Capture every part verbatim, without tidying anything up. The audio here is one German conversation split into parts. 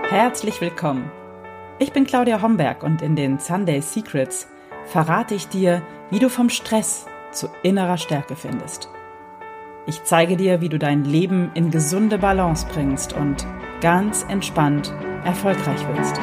Herzlich willkommen. Ich bin Claudia Homberg und in den Sunday Secrets verrate ich dir, wie du vom Stress zu innerer Stärke findest. Ich zeige dir, wie du dein Leben in gesunde Balance bringst und ganz entspannt erfolgreich wirst.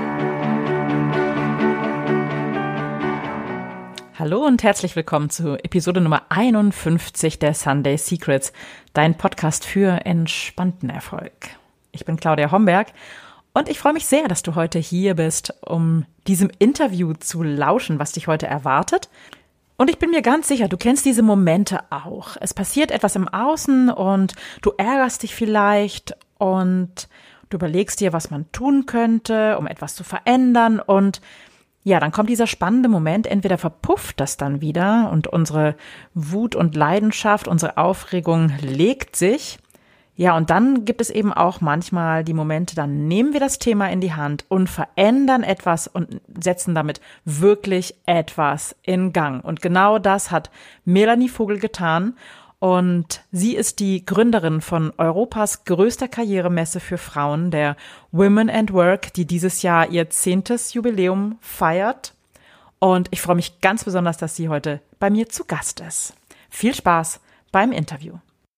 Hallo und herzlich willkommen zu Episode Nummer einundfünfzig der Sunday Secrets, dein Podcast für entspannten Erfolg. Ich bin Claudia Homberg und ich freue mich sehr, dass du heute hier bist, um diesem Interview zu lauschen, was dich heute erwartet. Und ich bin mir ganz sicher, du kennst diese Momente auch. Es passiert etwas im Außen und du ärgerst dich vielleicht und du überlegst dir, was man tun könnte, um etwas zu verändern. Und ja, dann kommt dieser spannende Moment, entweder verpufft das dann wieder und unsere Wut und Leidenschaft, unsere Aufregung legt sich. Ja, und dann gibt es eben auch manchmal die Momente, dann nehmen wir das Thema in die Hand und verändern etwas und setzen damit wirklich etwas in Gang. Und genau das hat Melanie Vogel getan. Und sie ist die Gründerin von Europas größter Karrieremesse für Frauen, der Women at Work, die dieses Jahr ihr zehntes Jubiläum feiert. Und ich freue mich ganz besonders, dass sie heute bei mir zu Gast ist. Viel Spaß beim Interview.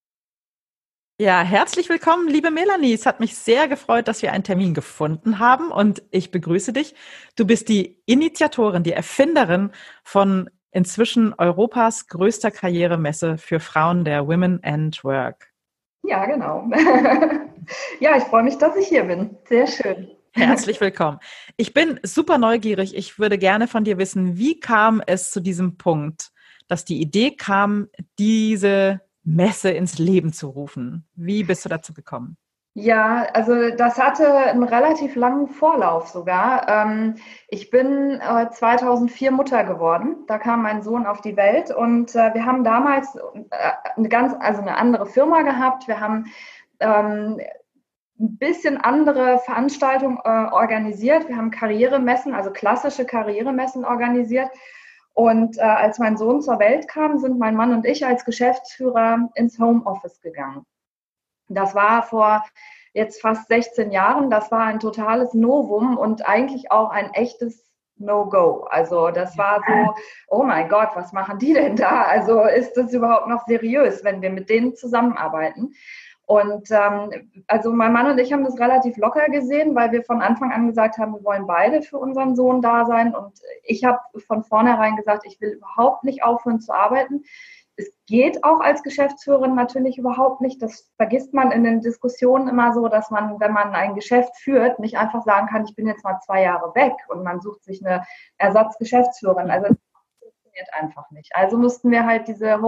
Ja, herzlich willkommen, liebe Melanie. Es hat mich sehr gefreut, dass wir einen Termin gefunden haben und ich begrüße dich. Du bist die Initiatorin, die Erfinderin von inzwischen Europas größter Karrieremesse für Frauen, der Women at Work. Ja, genau. Ja, ich freue mich, dass ich hier bin. Sehr schön. Herzlich willkommen. Ich bin super neugierig. Ich würde gerne von dir wissen, wie kam es zu diesem Punkt, dass die Idee kam, diese Messe ins Leben zu rufen? Wie bist du dazu gekommen? Ja, also das hatte einen relativ langen Vorlauf sogar. Ähm, ich bin äh, zweitausendvier Mutter geworden. Da kam mein Sohn auf die Welt und äh, wir haben damals äh, eine ganz, also eine andere Firma gehabt. Wir haben ähm, ein bisschen andere Veranstaltungen äh, organisiert. Wir haben Karrieremessen, also klassische Karrieremessen organisiert. Und äh, als mein Sohn zur Welt kam, sind mein Mann und ich als Geschäftsführer ins Homeoffice gegangen. Das war vor jetzt fast sechzehn Jahren. Das war ein totales Novum und eigentlich auch ein echtes No-Go. Also das war so, oh mein Gott, was machen die denn da? Also ist das überhaupt noch seriös, wenn wir mit denen zusammenarbeiten? Und ähm, also mein Mann und ich haben das relativ locker gesehen, weil wir von Anfang an gesagt haben, wir wollen beide für unseren Sohn da sein. Und ich habe von vornherein gesagt, ich will überhaupt nicht aufhören zu arbeiten. Es geht auch als Geschäftsführerin natürlich überhaupt nicht. Das vergisst man in den Diskussionen immer so, dass man, wenn man ein Geschäft führt, nicht einfach sagen kann, ich bin jetzt mal zwei Jahre weg und man sucht sich eine Ersatzgeschäftsführerin. Also das funktioniert einfach nicht. Also mussten wir halt diese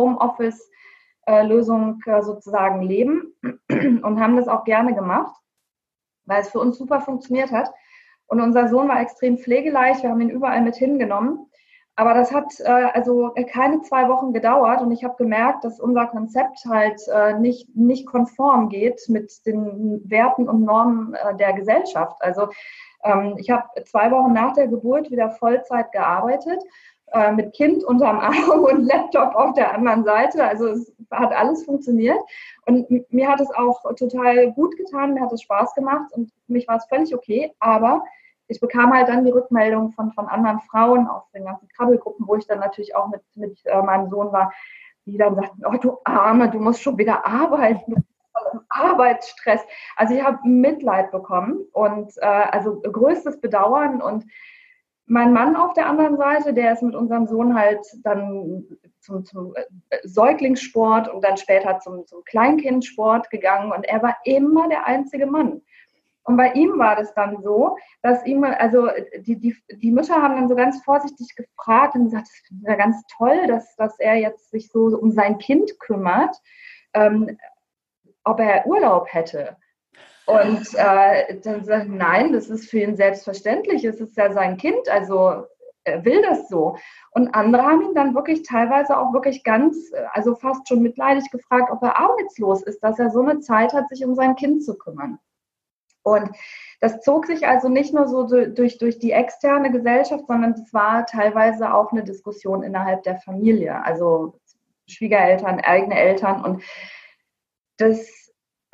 Homeoffice-Lösung sozusagen leben und haben das auch gerne gemacht, weil es für uns super funktioniert hat. Und unser Sohn war extrem pflegeleicht. Wir haben ihn überall mit hingenommen. Aber das hat äh, also keine zwei Wochen gedauert und ich habe gemerkt, dass unser Konzept halt äh, nicht, nicht konform geht mit den Werten und Normen äh, der Gesellschaft. Also ähm, ich habe zwei Wochen nach der Geburt wieder Vollzeit gearbeitet, äh, mit Kind unterm Arm und Laptop auf der anderen Seite. Also es hat alles funktioniert und mir hat es auch total gut getan, mir hat es Spaß gemacht und für mich war es völlig okay, aber ich bekam halt dann die Rückmeldung von, von anderen Frauen aus den ganzen Krabbelgruppen, wo ich dann natürlich auch mit, mit äh, meinem Sohn war, die dann sagten, oh du Arme, du musst schon wieder arbeiten, du bist voll im Arbeitsstress. Also ich habe Mitleid bekommen und äh, also größtes Bedauern und mein Mann auf der anderen Seite, der ist mit unserem Sohn halt dann zum, zum Säuglingssport und dann später zum, zum Kleinkindsport gegangen und er war immer der einzige Mann. Und bei ihm war das dann so, dass ihm, also die, die, die Mütter haben dann so ganz vorsichtig gefragt und gesagt, das ist ja ganz toll, dass, dass er jetzt sich so um sein Kind kümmert, ähm, ob er Urlaub hätte. Und äh, dann sagt nein, das ist für ihn selbstverständlich, es ist ja sein Kind, also er will das so. Und andere haben ihn dann wirklich teilweise auch wirklich ganz, also fast schon mitleidig gefragt, ob er arbeitslos ist, dass er so eine Zeit hat, sich um sein Kind zu kümmern. Und das zog sich also nicht nur so durch, durch die externe Gesellschaft, sondern es war teilweise auch eine Diskussion innerhalb der Familie, also Schwiegereltern, eigene Eltern. Und das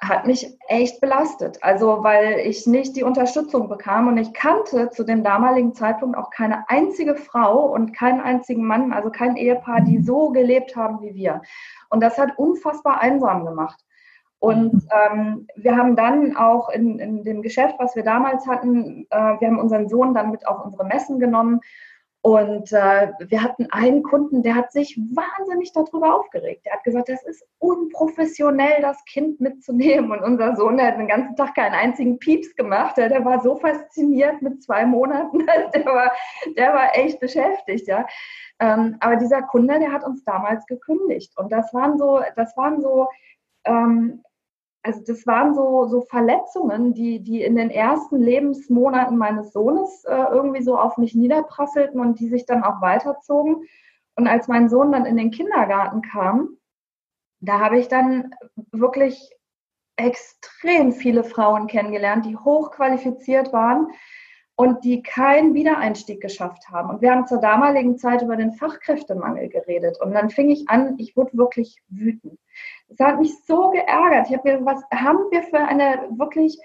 hat mich echt belastet. Also weil ich nicht die Unterstützung bekam und ich kannte zu dem damaligen Zeitpunkt auch keine einzige Frau und keinen einzigen Mann, also kein Ehepaar, die so gelebt haben wie wir. Und das hat unfassbar einsam gemacht. Und ähm, wir haben dann auch in, in dem Geschäft, was wir damals hatten, äh, wir haben unseren Sohn dann mit auf unsere Messen genommen. Und äh, wir hatten einen Kunden, der hat sich wahnsinnig darüber aufgeregt. Der hat gesagt, das ist unprofessionell, das Kind mitzunehmen. Und unser Sohn, der hat den ganzen Tag keinen einzigen Pieps gemacht. Der, der war so fasziniert mit zwei Monaten. Der war, der war echt beschäftigt, ja. Ähm, aber dieser Kunde, der hat uns damals gekündigt. Und das waren so, das waren so, ähm, Also das waren so, so Verletzungen, die, die in den ersten Lebensmonaten meines Sohnes äh, irgendwie so auf mich niederprasselten und die sich dann auch weiterzogen. Und als mein Sohn dann in den Kindergarten kam, da habe ich dann wirklich extrem viele Frauen kennengelernt, die hochqualifiziert waren und die keinen Wiedereinstieg geschafft haben. Und wir haben zur damaligen Zeit über den Fachkräftemangel geredet. Und dann fing ich an, ich wurde wirklich wütend. Das hat mich so geärgert. Ich habe mir, was haben wir für eine wirklich,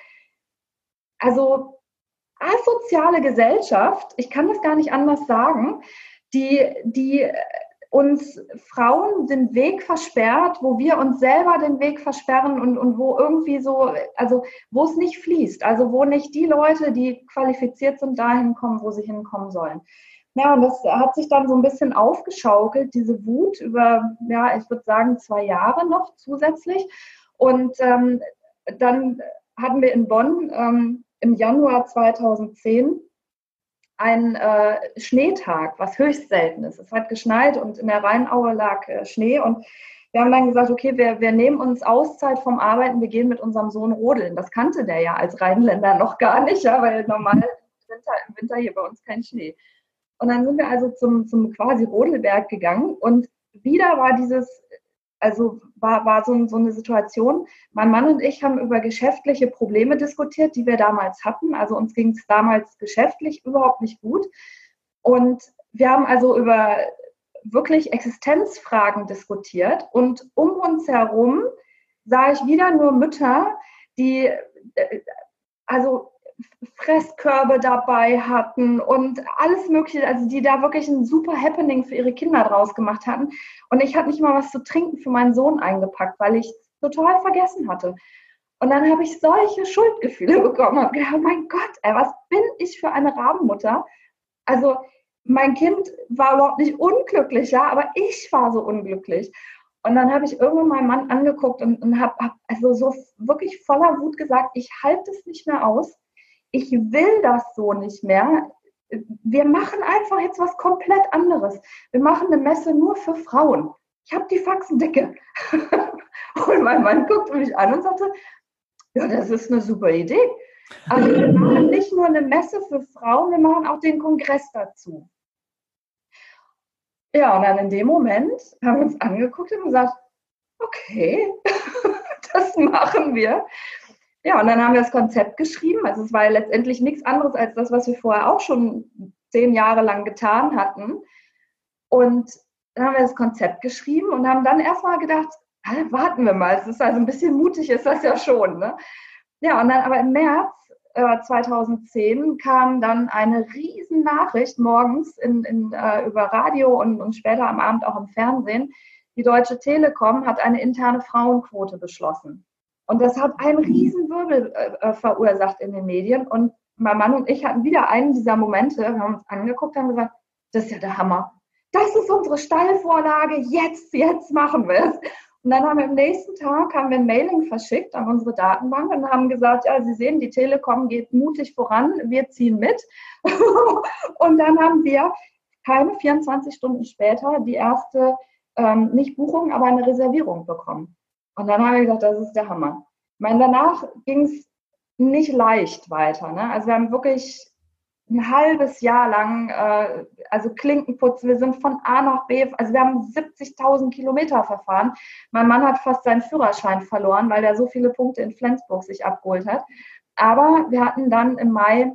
also asoziale Gesellschaft, ich kann das gar nicht anders sagen, die, die uns Frauen den Weg versperrt, wo wir uns selber den Weg versperren und, und wo irgendwie so, also wo es nicht fließt, also wo nicht die Leute, die qualifiziert sind, dahin kommen, wo sie hinkommen sollen. Ja, und das hat sich dann so ein bisschen aufgeschaukelt, diese Wut über, ja, ich würde sagen, zwei Jahre noch zusätzlich. Und ähm, dann hatten wir in Bonn ähm, im Januar zweitausendzehn einen äh, Schneetag, was höchst selten ist. Es hat geschneit und in der Rheinaue lag äh, Schnee und wir haben dann gesagt, okay, wir, wir nehmen uns Auszeit vom Arbeiten, wir gehen mit unserem Sohn rodeln. Das kannte der ja als Rheinländer noch gar nicht, ja, weil normal im Winter, im Winter hier bei uns kein Schnee. Und dann sind wir also zum, zum quasi Rodelberg gegangen und wieder war dieses, also war, war so, so eine Situation, mein Mann und ich haben über geschäftliche Probleme diskutiert, die wir damals hatten. Also uns ging es damals geschäftlich überhaupt nicht gut. Und wir haben also über wirklich Existenzfragen diskutiert. Und um uns herum sah ich wieder nur Mütter, die also Fresskörbe dabei hatten und alles Mögliche, also die da wirklich ein super Happening für ihre Kinder draus gemacht hatten. Und ich habe nicht mal was zu trinken für meinen Sohn eingepackt, weil ich es total vergessen hatte. Und dann habe ich solche Schuldgefühle bekommen. Habe gedacht, oh mein Gott, ey, was bin ich für eine Rabenmutter? Also mein Kind war überhaupt nicht unglücklich, ja, aber ich war so unglücklich. Und dann habe ich irgendwann meinen Mann angeguckt und, und habe hab also so wirklich voller Wut gesagt, ich halte es nicht mehr aus. Ich will das so nicht mehr. Wir machen einfach jetzt was komplett anderes. Wir machen eine Messe nur für Frauen. Ich habe die Faxen dicke. Und mein Mann guckte mich an und sagte, ja, das ist eine super Idee. Also wir machen nicht nur eine Messe für Frauen, wir machen auch den Kongress dazu. Ja, und dann in dem Moment haben wir uns angeguckt und gesagt, okay, das machen wir. Ja, und dann haben wir das Konzept geschrieben. Also es war ja letztendlich nichts anderes als das, was wir vorher auch schon zehn Jahre lang getan hatten. Und dann haben wir das Konzept geschrieben und haben dann erstmal gedacht, warten wir mal, es ist also ein bisschen mutig, ist das ja schon. Ne? Ja, und dann aber im März äh, zweitausendzehn kam dann eine riesen Nachricht morgens in, in, äh, über Radio und, und später am Abend auch im Fernsehen. Die Deutsche Telekom hat eine interne Frauenquote beschlossen. Und das hat einen riesen Wirbel äh, verursacht in den Medien. Und mein Mann und ich hatten wieder einen dieser Momente, wir haben uns angeguckt und haben gesagt, das ist ja der Hammer. Das ist unsere Steilvorlage, jetzt, jetzt machen wir es. Und dann haben wir am nächsten Tag haben wir ein Mailing verschickt an unsere Datenbank und haben gesagt, ja, Sie sehen, die Telekom geht mutig voran, wir ziehen mit. Und dann haben wir keine vierundzwanzig Stunden später die erste, ähm, nicht Buchung, aber eine Reservierung bekommen. Und dann haben wir gesagt, das ist der Hammer. Ich meine, danach ging es nicht leicht weiter. Ne? Also wir haben wirklich ein halbes Jahr lang, äh, also Klinkenputz, wir sind von A nach B, also wir haben siebzigtausend Kilometer verfahren. Mein Mann hat fast seinen Führerschein verloren, weil er so viele Punkte in Flensburg sich abgeholt hat. Aber wir hatten dann im Mai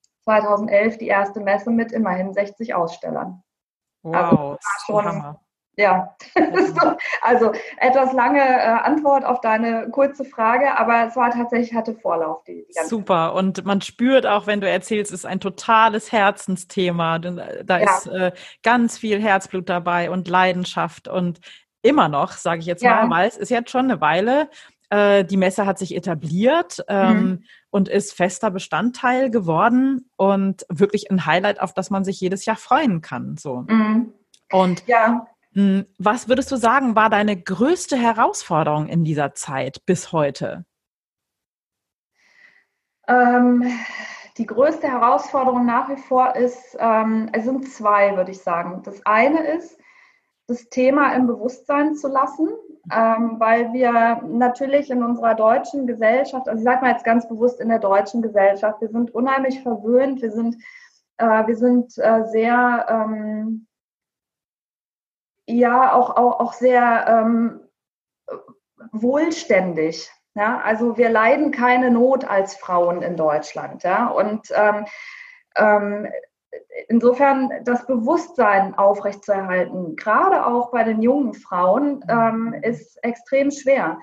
zweitausendelf die erste Messe mit immerhin sechzig Ausstellern. Wow, also, das war schon, Hammer. Ja, also etwas lange äh, Antwort auf deine kurze Frage, aber es war tatsächlich, hatte Vorlauf. Die, die ganze Super. Und man spürt auch, wenn du erzählst, es ist ein totales Herzensthema. Da ja. ist äh, ganz viel Herzblut dabei und Leidenschaft und immer noch, sage ich jetzt mal, Ja. weil es ist jetzt schon eine Weile, äh, die Messe hat sich etabliert ähm, Mhm. und ist fester Bestandteil geworden und wirklich ein Highlight, auf das man sich jedes Jahr freuen kann. So. Mhm. Und Ja. mh, was würdest du sagen, war deine größte Herausforderung in dieser Zeit bis heute? Ähm, die größte Herausforderung nach wie vor ist, ähm, es sind zwei, würde ich sagen. Das eine ist, das Thema im Bewusstsein zu lassen, ähm, weil wir natürlich in unserer deutschen Gesellschaft, also ich sage mal jetzt ganz bewusst in der deutschen Gesellschaft, wir sind unheimlich verwöhnt, wir sind, äh, wir sind äh, sehr, ähm, ja, auch, auch, auch sehr ähm, wohlständig. Ja? Also wir leiden keine Not als Frauen in Deutschland. Ja? Und ähm, ähm, insofern das Bewusstsein aufrechtzuerhalten, gerade auch bei den jungen Frauen, ähm, ist extrem schwer.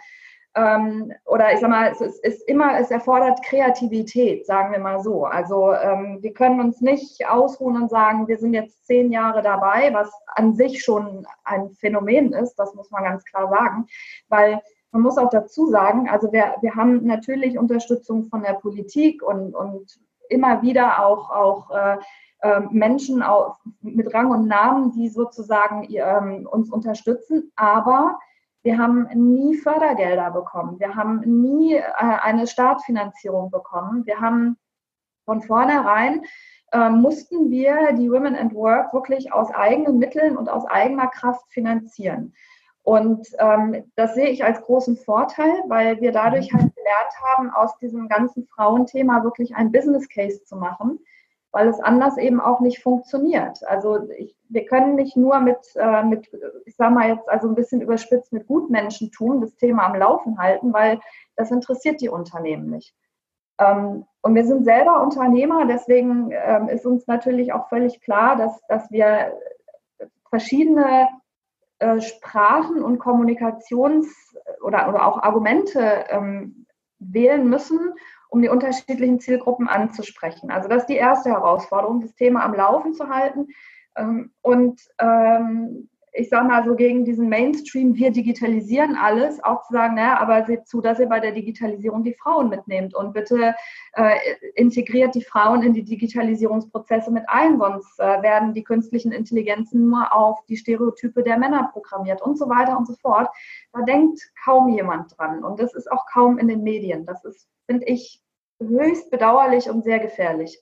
Ähm, oder ich sag mal, es ist, ist immer, es erfordert Kreativität, sagen wir mal so. Also ähm, wir können uns nicht ausruhen und sagen, wir sind jetzt zehn Jahre dabei, was an sich schon ein Phänomen ist, das muss man ganz klar sagen, weil man muss auch dazu sagen, also wir, wir haben natürlich Unterstützung von der Politik und, und immer wieder auch, auch äh, äh, Menschen auch mit Rang und Namen, die sozusagen äh, uns unterstützen, aber wir haben nie Fördergelder bekommen. Wir haben nie äh, eine Startfinanzierung bekommen. Wir haben von vornherein äh, mussten wir die Women at Work wirklich aus eigenen Mitteln und aus eigener Kraft finanzieren. Und ähm, das sehe ich als großen Vorteil, weil wir dadurch halt gelernt haben, aus diesem ganzen Frauenthema wirklich ein Business Case zu machen, weil es anders eben auch nicht funktioniert. Also ich, wir können nicht nur mit, äh, mit, ich sage mal jetzt also ein bisschen überspitzt, mit Gutmenschentum das Thema am Laufen halten, weil das interessiert die Unternehmen nicht. Ähm, und wir sind selber Unternehmer, deswegen ähm, ist uns natürlich auch völlig klar, dass, dass wir verschiedene äh, Sprachen und Kommunikations- oder, oder auch Argumente ähm, wählen müssen, um die unterschiedlichen Zielgruppen anzusprechen. Also das ist die erste Herausforderung, das Thema am Laufen zu halten. Ähm, und ähm, ich sage mal so gegen diesen Mainstream, wir digitalisieren alles, auch zu sagen, naja, aber seht zu, dass ihr bei der Digitalisierung die Frauen mitnehmt und bitte äh, integriert die Frauen in die Digitalisierungsprozesse mit ein, sonst äh, werden die künstlichen Intelligenzen nur auf die Stereotype der Männer programmiert und so weiter und so fort. Da denkt kaum jemand dran und das ist auch kaum in den Medien. Das ist, finde ich, höchst bedauerlich und sehr gefährlich.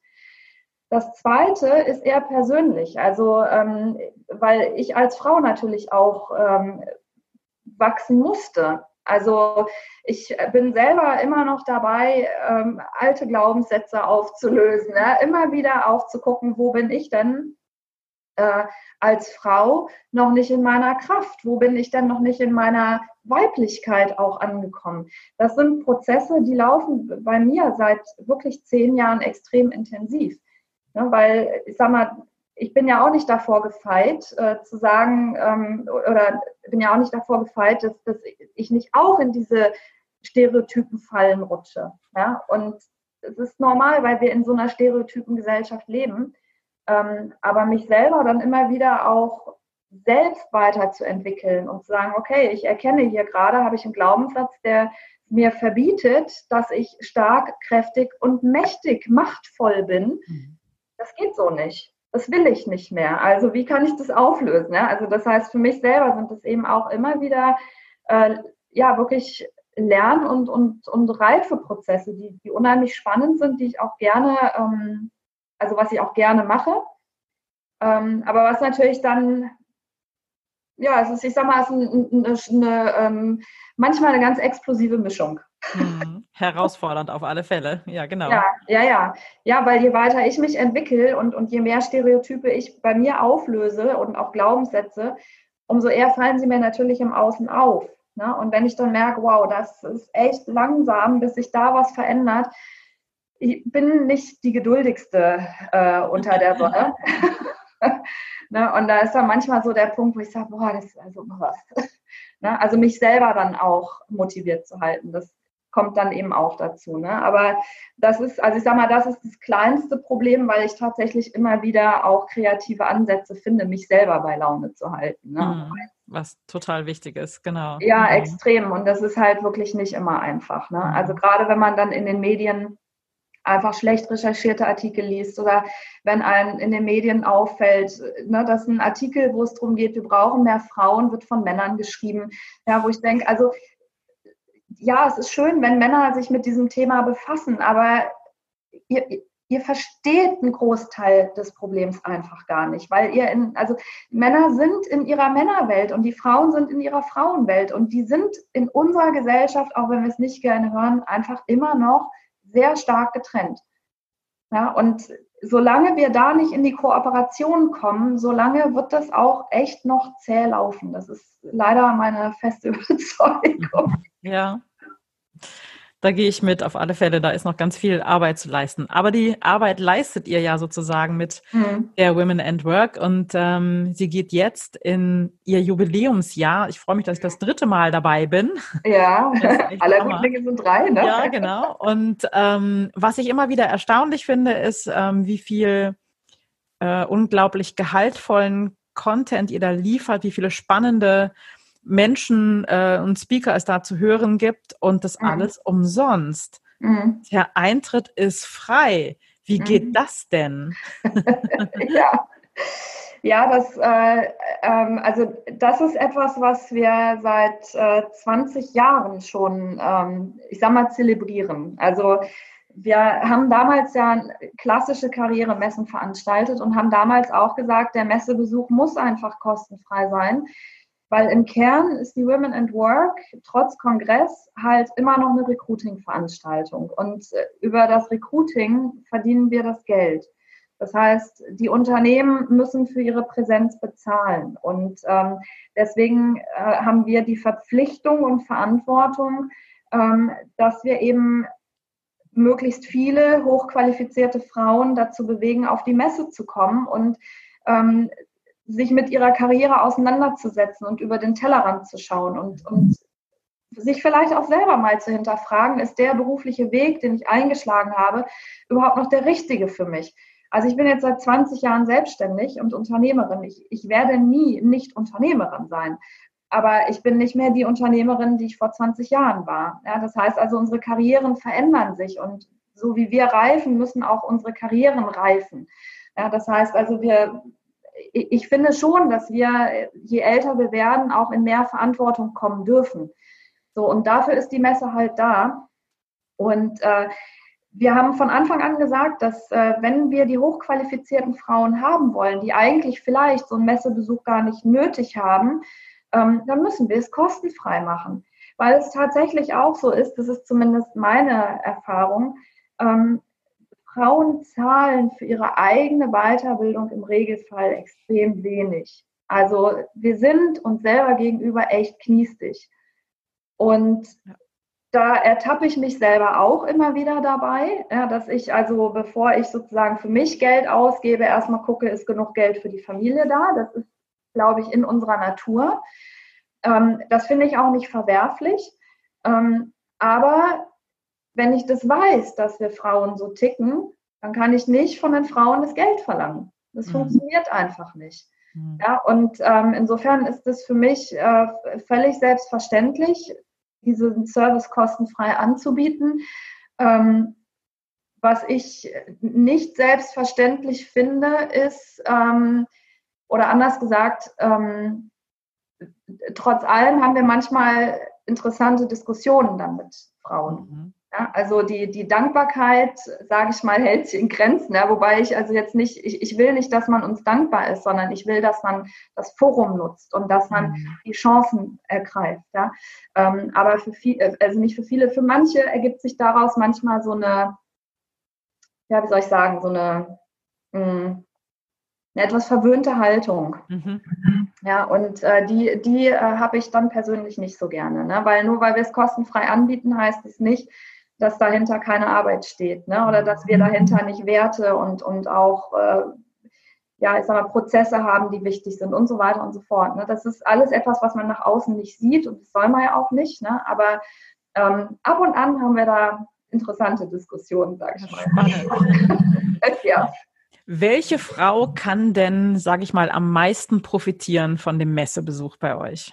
Das Zweite ist eher persönlich, also ähm, weil ich als Frau natürlich auch ähm, wachsen musste. Also ich bin selber immer noch dabei, ähm, alte Glaubenssätze aufzulösen, ja? Immer wieder aufzugucken, wo bin ich denn äh, als Frau noch nicht in meiner Kraft, wo bin ich denn noch nicht in meiner Weiblichkeit auch angekommen. Das sind Prozesse, die laufen bei mir seit wirklich zehn Jahren extrem intensiv. Ne, weil, ich sag mal, ich bin ja auch nicht davor gefeit, äh, zu sagen, ähm, oder bin ja auch nicht davor gefeit, dass, dass ich nicht auch in diese Stereotypen fallen rutsche. Ja? Und es ist normal, weil wir in so einer Stereotypengesellschaft leben. Ähm, aber mich selber dann immer wieder auch selbst weiterzuentwickeln und zu sagen, okay, ich erkenne hier gerade, habe ich einen Glaubenssatz, der mir verbietet, dass ich stark, kräftig und mächtig, machtvoll bin. Mhm. Das geht so nicht. Das will ich nicht mehr. Also wie kann ich das auflösen? Ja? Also das heißt, für mich selber sind es eben auch immer wieder äh, ja wirklich Lern- und, und, und Reifeprozesse, die, die unheimlich spannend sind, die ich auch gerne, ähm, also was ich auch gerne mache. Ähm, aber was natürlich dann, ja, es ist, ich sag mal, es ist eine, eine, eine, manchmal eine ganz explosive Mischung. Hm, herausfordernd auf alle Fälle. Ja, genau. Ja, ja, ja. Ja, weil je weiter ich mich entwickle und, und je mehr Stereotype ich bei mir auflöse und auch Glaubenssätze, umso eher fallen sie mir natürlich im Außen auf. Ne? Und wenn ich dann merke, wow, das ist echt langsam, bis sich da was verändert, ich bin nicht die geduldigste äh, unter der Sonne. Ne? Und da ist dann manchmal so der Punkt, wo ich sage, boah, das ist also was. Ne? Also mich selber dann auch motiviert zu halten, das kommt dann eben auch dazu. Ne? Aber das ist, also ich sag mal, das ist das kleinste Problem, weil ich tatsächlich immer wieder auch kreative Ansätze finde, mich selber bei Laune zu halten. Ne? Mhm. Was total wichtig ist, genau. Ja, Mhm. extrem. Und das ist halt wirklich nicht immer einfach. Ne? Mhm. Also gerade wenn man dann in den Medien einfach schlecht recherchierte Artikel liest oder wenn einem in den Medien auffällt, ne, dass ein Artikel, wo es darum geht, wir brauchen mehr Frauen, wird von Männern geschrieben, ja, wo ich denke, also ja, es ist schön, wenn Männer sich mit diesem Thema befassen, aber ihr, ihr versteht einen Großteil des Problems einfach gar nicht, weil ihr in, also Männer sind in ihrer Männerwelt und die Frauen sind in ihrer Frauenwelt und die sind in unserer Gesellschaft, auch wenn wir es nicht gerne hören, einfach immer noch sehr stark getrennt. Ja, und solange wir da nicht in die Kooperation kommen, solange wird das auch echt noch zäh laufen. Das ist leider meine feste Überzeugung. Ja, da gehe ich mit, auf alle Fälle. Da ist noch ganz viel Arbeit zu leisten. Aber die Arbeit leistet ihr ja sozusagen mit mhm. der Women and Work. Und ähm, sie geht jetzt in ihr Jubiläumsjahr. Ich freue mich, dass ich das dritte Mal dabei bin. Ja, aller guten Dinge sind drei, ne? Ja, genau. Und ähm, was ich immer wieder erstaunlich finde, ist, ähm, wie viel äh, unglaublich gehaltvollen Content ihr da liefert, wie viele spannende Menschen äh, und Speaker es da zu hören gibt und das mhm. alles umsonst. Mhm. Der Eintritt ist frei. Wie geht mhm. das denn? Ja. Ja, das, äh, ähm, also das ist etwas, was wir seit äh, zwanzig Jahren schon, ähm, ich sag mal, zelebrieren. Also wir haben damals ja klassische Karrieremessen veranstaltet und haben damals auch gesagt, der Messebesuch muss einfach kostenfrei sein. Weil im Kern ist die Women and Work trotz Kongress halt immer noch eine Recruiting-Veranstaltung. Und über das Recruiting verdienen wir das Geld. Das heißt, die Unternehmen müssen für ihre Präsenz bezahlen. Und ähm, deswegen äh, haben wir die Verpflichtung und Verantwortung, ähm, dass wir eben möglichst viele hochqualifizierte Frauen dazu bewegen, auf die Messe zu kommen und ähm, sich mit ihrer Karriere auseinanderzusetzen und über den Tellerrand zu schauen und, und sich vielleicht auch selber mal zu hinterfragen, ist der berufliche Weg, den ich eingeschlagen habe, überhaupt noch der richtige für mich? Also ich bin jetzt seit zwanzig Jahren selbstständig und Unternehmerin. Ich, ich werde nie nicht Unternehmerin sein, aber ich bin nicht mehr die Unternehmerin, die ich vor zwanzig Jahren war. Ja, das heißt also, unsere Karrieren verändern sich und so wie wir reifen, müssen auch unsere Karrieren reifen. Ja, das heißt also, wir ich finde schon, dass wir, je älter wir werden, auch in mehr Verantwortung kommen dürfen. So, und dafür ist die Messe halt da. Und äh, wir haben von Anfang an gesagt, dass äh, wenn wir die hochqualifizierten Frauen haben wollen, die eigentlich vielleicht so einen Messebesuch gar nicht nötig haben, ähm, dann müssen wir es kostenfrei machen. Weil es tatsächlich auch so ist, das ist zumindest meine Erfahrung, ähm, Frauen zahlen für ihre eigene Weiterbildung im Regelfall extrem wenig. Also wir sind uns selber gegenüber echt kniestig. Und da ertappe ich mich selber auch immer wieder dabei, ja, dass ich also, bevor ich sozusagen für mich Geld ausgebe, erstmal gucke, ist genug Geld für die Familie da. Das ist, glaube ich, in unserer Natur. Ähm, das finde ich auch nicht verwerflich. Ähm, aber wenn ich das weiß, dass wir Frauen so ticken, dann kann ich nicht von den Frauen das Geld verlangen. Das mhm. funktioniert einfach nicht. Mhm. Ja, und ähm, insofern ist es für mich äh, völlig selbstverständlich, diesen Service kostenfrei anzubieten. Ähm, was ich nicht selbstverständlich finde, ist, ähm, oder anders gesagt, ähm, trotz allem haben wir manchmal interessante Diskussionen dann mit Frauen. Mhm. Ja, also die, die Dankbarkeit, sage ich mal, hält sich in Grenzen. Ja, wobei ich also jetzt nicht, ich, ich will nicht, dass man uns dankbar ist, sondern ich will, dass man das Forum nutzt und dass man mhm. die Chancen ergreift. Ja. Ähm, aber für viele, also nicht für viele, für manche ergibt sich daraus manchmal so eine, ja, wie soll ich sagen, so eine, mh, eine etwas verwöhnte Haltung. Mhm. Ja, und äh, die, die äh, habe ich dann persönlich nicht so gerne, ne? Weil nur weil wir es kostenfrei anbieten, heißt es nicht, dass dahinter keine Arbeit steht, ne? Oder dass wir dahinter nicht Werte und, und auch äh, ja, ich sag mal, Prozesse haben, die wichtig sind und so weiter und so fort. Ne? Das ist alles etwas, was man nach außen nicht sieht und das soll man ja auch nicht. Ne? Aber ähm, ab und an haben wir da interessante Diskussionen, sag ich mal. Spannend. Ja. Welche Frau kann denn, sage ich mal, am meisten profitieren von dem Messebesuch bei euch?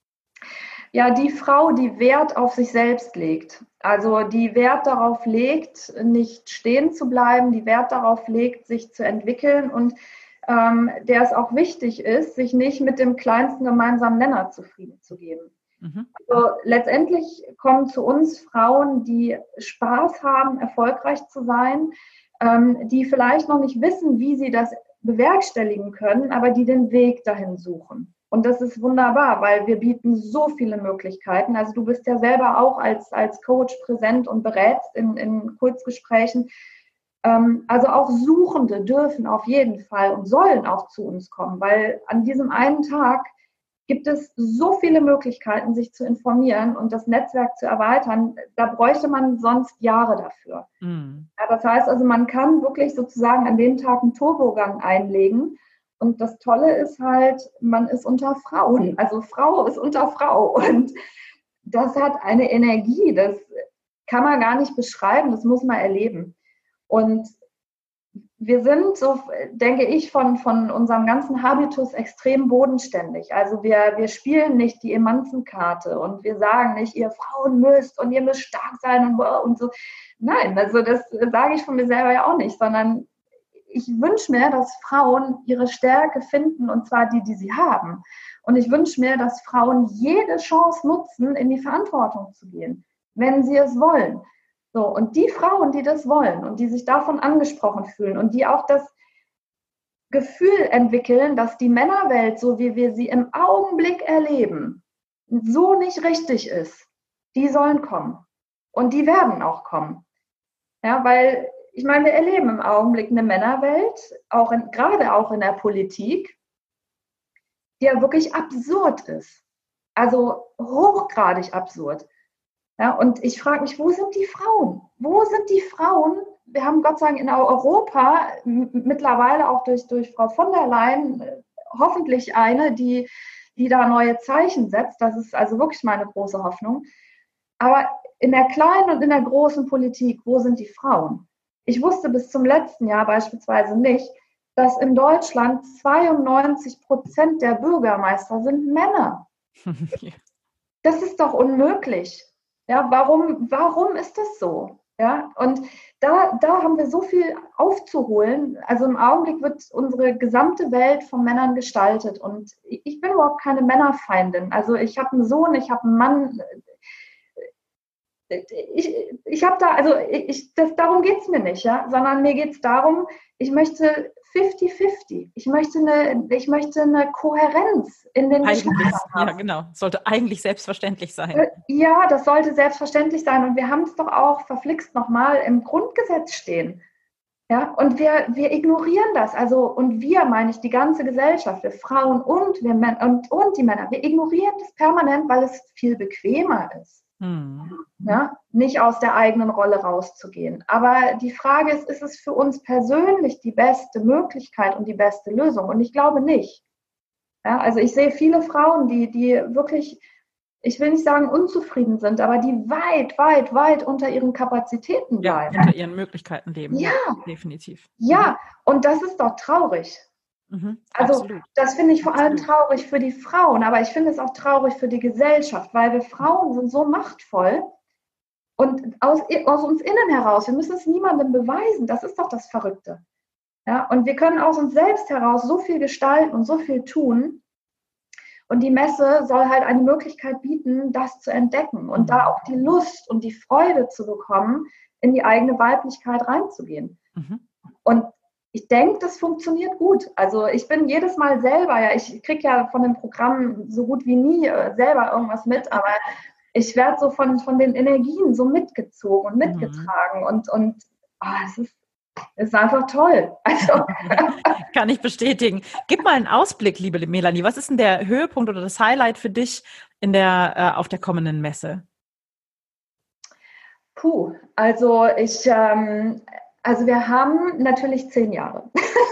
Ja, die Frau, die Wert auf sich selbst legt. Also die Wert darauf legt, nicht stehen zu bleiben, die Wert darauf legt, sich zu entwickeln und ähm, der es auch wichtig ist, sich nicht mit dem kleinsten gemeinsamen Nenner zufrieden zu geben. Mhm. Also letztendlich kommen zu uns Frauen, die Spaß haben, erfolgreich zu sein, ähm, die vielleicht noch nicht wissen, wie sie das bewerkstelligen können, aber die den Weg dahin suchen. Und das ist wunderbar, weil wir bieten so viele Möglichkeiten. Also du bist ja selber auch als, als Coach präsent und berätst in, in Kurzgesprächen. Ähm, also auch Suchende dürfen auf jeden Fall und sollen auch zu uns kommen, weil an diesem einen Tag gibt es so viele Möglichkeiten, sich zu informieren und das Netzwerk zu erweitern. Da bräuchte man sonst Jahre dafür. Mhm. Ja, das heißt also, man kann wirklich sozusagen an dem Tag einen Turbogang einlegen. Und das Tolle ist halt, man ist unter Frauen. Also Frau ist unter Frau. Und das hat eine Energie, das kann man gar nicht beschreiben, das muss man erleben. Und wir sind, so denke ich, von, von unserem ganzen Habitus extrem bodenständig. Also wir, wir spielen nicht die Emanzenkarte und wir sagen nicht, ihr Frauen müsst und ihr müsst stark sein und, und so. Nein, also das sage ich von mir selber ja auch nicht, sondern ich wünsche mir, dass Frauen ihre Stärke finden, und zwar die, die sie haben. Und ich wünsche mir, dass Frauen jede Chance nutzen, in die Verantwortung zu gehen, wenn sie es wollen. So, und die Frauen, die das wollen und die sich davon angesprochen fühlen und die auch das Gefühl entwickeln, dass die Männerwelt, so wie wir sie im Augenblick erleben, so nicht richtig ist, die sollen kommen. Und die werden auch kommen. Ja, weil ich meine, wir erleben im Augenblick eine Männerwelt, auch in, gerade auch in der Politik, die ja wirklich absurd ist. Also hochgradig absurd. Ja, und ich frage mich, wo sind die Frauen? Wo sind die Frauen? Wir haben Gott sei Dank in Europa m- mittlerweile auch durch, durch Frau von der Leyen äh, hoffentlich eine, die, die da neue Zeichen setzt. Das ist also wirklich meine große Hoffnung. Aber in der kleinen und in der großen Politik, wo sind die Frauen? Ich wusste bis zum letzten Jahr beispielsweise nicht, dass in Deutschland zweiundneunzig Prozent der Bürgermeister sind Männer. Das ist doch unmöglich. Ja, warum, warum ist das so? Ja, und da, da haben wir so viel aufzuholen. Also im Augenblick wird unsere gesamte Welt von Männern gestaltet. Und ich bin überhaupt keine Männerfeindin. Also ich habe einen Sohn, ich habe einen Mann. Ich, ich habe da, also ich, das, darum geht es mir nicht, ja, sondern mir geht es darum, ich möchte fifty fifty. Ich möchte eine, ich möchte eine Kohärenz in den Geschlechtern haben. Ja, genau. Sollte eigentlich selbstverständlich sein. Ja, das sollte selbstverständlich sein. Und wir haben es doch auch verflixt nochmal im Grundgesetz stehen. Ja, und wir, wir ignorieren das. Also, und wir, meine ich, die ganze Gesellschaft, wir Frauen und wir Männer und, und die Männer, wir ignorieren das permanent, weil es viel bequemer ist. Hm. Ja, nicht aus der eigenen Rolle rauszugehen. Aber die Frage ist, ist es für uns persönlich die beste Möglichkeit und die beste Lösung? Und ich glaube nicht. Ja, also ich sehe viele Frauen, die, die wirklich, ich will nicht sagen unzufrieden sind, aber die weit, weit, weit unter ihren Kapazitäten bleiben. Ja, unter ihren Möglichkeiten leben. Ja, ja definitiv. Ja, mhm. Und das ist doch traurig. Mhm, also absolut. Das finde ich vor absolut. allem traurig für die Frauen, aber ich finde es auch traurig für die Gesellschaft, weil wir Frauen sind so machtvoll und aus, aus uns innen heraus, wir müssen es niemandem beweisen, das ist doch das Verrückte. Ja, und wir können aus uns selbst heraus so viel gestalten und so viel tun. Und die Messe soll halt eine Möglichkeit bieten, das zu entdecken und mhm. da auch die Lust und die Freude zu bekommen, in die eigene Weiblichkeit reinzugehen. Mhm. Und ich denke, das funktioniert gut. Also ich bin jedes Mal selber, ja, ich kriege ja von dem Programm so gut wie nie äh, selber irgendwas mit, aber ich werde so von, von den Energien so mitgezogen und mitgetragen mhm. und, und oh, es ist Das ist einfach toll. Also. Kann ich bestätigen. Gib mal einen Ausblick, liebe Melanie. Was ist denn der Höhepunkt oder das Highlight für dich in der, äh, auf der kommenden Messe? Puh, also ich, ähm, Also wir haben natürlich zehn Jahre.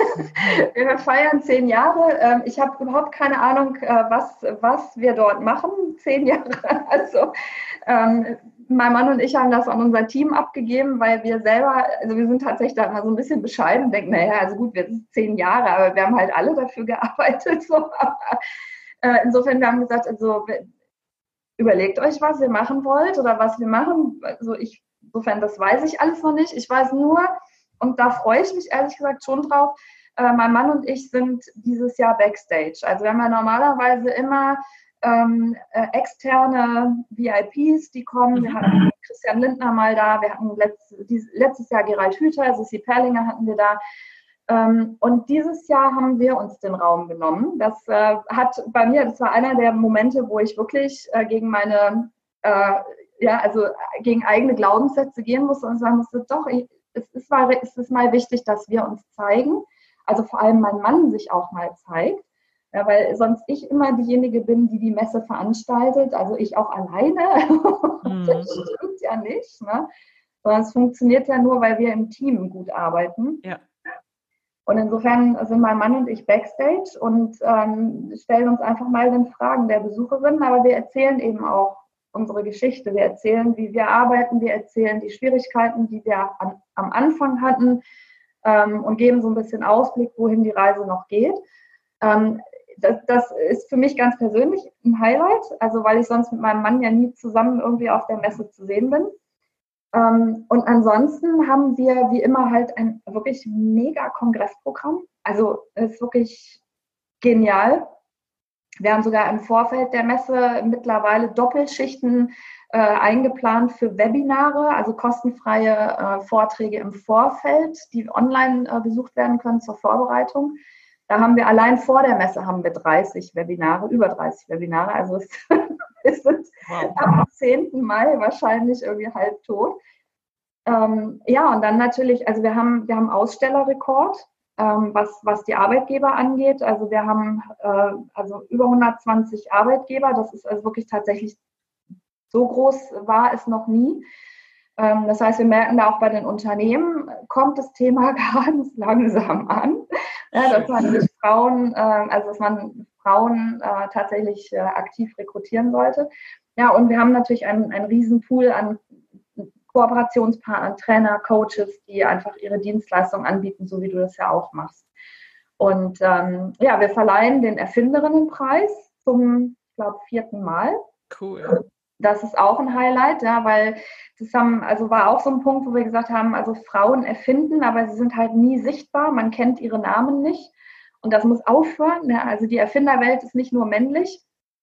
Wir feiern zehn Jahre. Ich habe überhaupt keine Ahnung, was, was wir dort machen. Zehn Jahre. Also ähm, mein Mann und ich haben das an unser Team abgegeben, weil wir selber, also wir sind tatsächlich da immer so ein bisschen bescheiden, denken, naja, also gut, wir sind zehn Jahre, aber wir haben halt alle dafür gearbeitet. So. Äh, insofern, wir haben gesagt, also überlegt euch, was ihr machen wollt oder was wir machen. Also ich, insofern, das weiß ich alles noch nicht. Ich weiß nur, und da freue ich mich ehrlich gesagt schon drauf, äh, mein Mann und ich sind dieses Jahr Backstage. Also wir haben ja normalerweise immer ähm, äh, externe V I Ps, die kommen. Mhm. Wir hatten Christian Lindner mal da, wir hatten letzt, dies, letztes Jahr Gerald Hüther, Sissi Perlinger hatten wir da. Ähm, und dieses Jahr haben wir uns den Raum genommen. Das äh, hat bei mir, das war einer der Momente, wo ich wirklich äh, gegen meine, äh, ja, also gegen eigene Glaubenssätze gehen musste und sagen musste, doch, ich, es, ist mal, es ist mal wichtig, dass wir uns zeigen. Also vor allem mein Mann sich auch mal zeigt. Ja, weil sonst ich immer diejenige bin, die die Messe veranstaltet, also ich auch alleine. Mhm. Das stimmt ja nicht, ne? Sondern es funktioniert ja nur, weil wir im Team gut arbeiten. Ja. Und insofern sind mein Mann und ich Backstage und ähm, stellen uns einfach mal den Fragen der Besucherinnen, aber wir erzählen eben auch unsere Geschichte. Wir erzählen, wie wir arbeiten, wir erzählen die Schwierigkeiten, die wir an, am Anfang hatten ähm, und geben so ein bisschen Ausblick, wohin die Reise noch geht. Ähm, Das, das ist für mich ganz persönlich ein Highlight, also weil ich sonst mit meinem Mann ja nie zusammen irgendwie auf der Messe zu sehen bin. Ähm, und ansonsten haben wir wie immer halt ein wirklich mega Kongressprogramm. Also es ist wirklich genial. Wir haben sogar im Vorfeld der Messe mittlerweile Doppelschichten äh, eingeplant für Webinare, also kostenfreie äh, Vorträge im Vorfeld, die online äh, besucht werden können zur Vorbereitung. Da haben wir allein vor der Messe haben wir dreißig Webinare, über dreißig Webinare. Also es, es sind wow. Am zehnten Mai wahrscheinlich irgendwie halb tot. Ähm, ja, und dann natürlich, also wir haben, wir haben Ausstellerrekord, ähm, was, was die Arbeitgeber angeht. Also wir haben äh, also über hundertzwanzig Arbeitgeber. Das ist also wirklich tatsächlich so groß war es noch nie. Ähm, das heißt, wir merken da auch bei den Unternehmen, kommt das Thema ganz langsam an. Ja, dass man sich Frauen, äh, also dass man Frauen äh, tatsächlich äh, aktiv rekrutieren sollte. Ja, und wir haben natürlich einen, einen riesen Pool an Kooperationspartnern, Trainer, Coaches, die einfach ihre Dienstleistung anbieten, so wie du das ja auch machst. Und ähm, ja, wir verleihen den Erfinderinnenpreis zum, ich glaube, vierten Mal. Cool. Das ist auch ein Highlight, ja, weil das haben, also war auch so ein Punkt, wo wir gesagt haben, also Frauen erfinden, aber sie sind halt nie sichtbar, man kennt ihre Namen nicht und das muss aufhören. Ja, also die Erfinderwelt ist nicht nur männlich,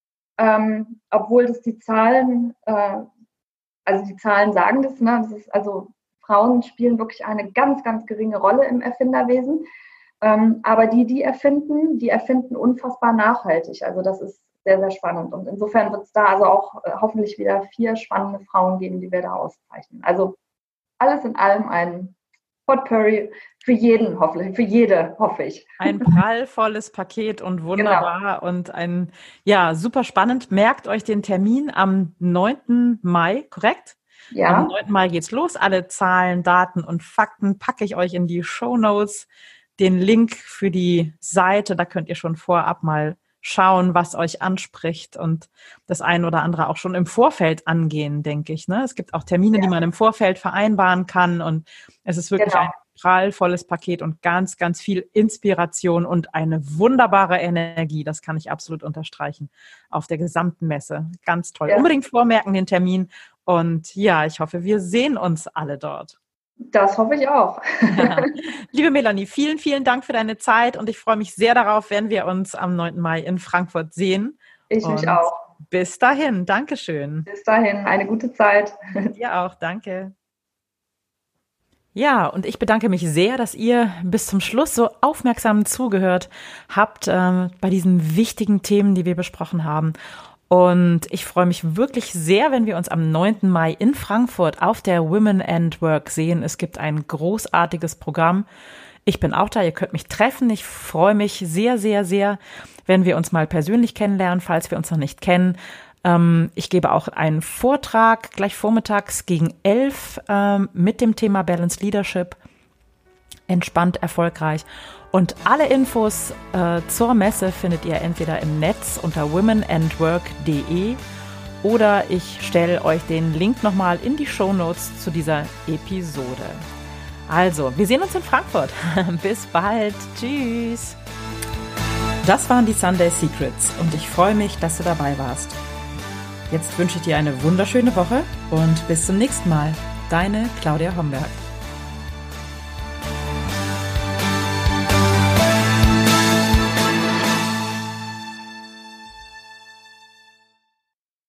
ähm, obwohl das die Zahlen, äh, also die Zahlen sagen das, ne, das ist, also Frauen spielen wirklich eine ganz, ganz geringe Rolle im Erfinderwesen, ähm, aber die, die erfinden, die erfinden unfassbar nachhaltig, also das ist sehr, sehr spannend. Und insofern wird es da also auch äh, hoffentlich wieder vier spannende Frauen geben, die wir da auszeichnen. Also alles in allem ein Potpourri für jeden, hoffentlich, für jede, hoffe ich. Ein prallvolles Paket und wunderbar genau. Und ein, ja, super spannend. Merkt euch den Termin am neunten Mai, korrekt? Ja. Am neunten Mai geht's los. Alle Zahlen, Daten und Fakten packe ich euch in die Shownotes. Den Link für die Seite, da könnt ihr schon vorab mal schauen, was euch anspricht und das ein oder andere auch schon im Vorfeld angehen, denke ich. Ne? Es gibt auch Termine, ja. die man im Vorfeld vereinbaren kann und es ist wirklich genau. ein prallvolles Paket und ganz, ganz viel Inspiration und eine wunderbare Energie. Das kann ich absolut unterstreichen auf der gesamten Messe. Ganz toll. Ja. Unbedingt vormerken den Termin und ja, ich hoffe, wir sehen uns alle dort. Das hoffe ich auch. Ja. Liebe Melanie, vielen, vielen Dank für deine Zeit und ich freue mich sehr darauf, wenn wir uns am neunten Mai in Frankfurt sehen. Ich und mich auch. Bis dahin, Dankeschön. Bis dahin, eine gute Zeit. Dir auch, danke. Ja, und ich bedanke mich sehr, dass ihr bis zum Schluss so aufmerksam zugehört habt äh, bei diesen wichtigen Themen, die wir besprochen haben. Und ich freue mich wirklich sehr, wenn wir uns am neunten Mai in Frankfurt auf der Women and Work sehen. Es gibt ein großartiges Programm. Ich bin auch da, ihr könnt mich treffen. Ich freue mich sehr, sehr, sehr, wenn wir uns mal persönlich kennenlernen, falls wir uns noch nicht kennen. Ähm, ich gebe auch einen Vortrag gleich vormittags gegen elf ähm, mit dem Thema Balanced Leadership. entspannt erfolgreich. Und alle Infos äh, zur Messe findet ihr entweder im Netz unter women and work punkt de oder ich stelle euch den Link nochmal in die Shownotes zu dieser Episode. Also, wir sehen uns in Frankfurt. Bis bald. Tschüss. Das waren die Sunday Secrets und ich freue mich, dass du dabei warst. Jetzt wünsche ich dir eine wunderschöne Woche und bis zum nächsten Mal. Deine Claudia Homberg.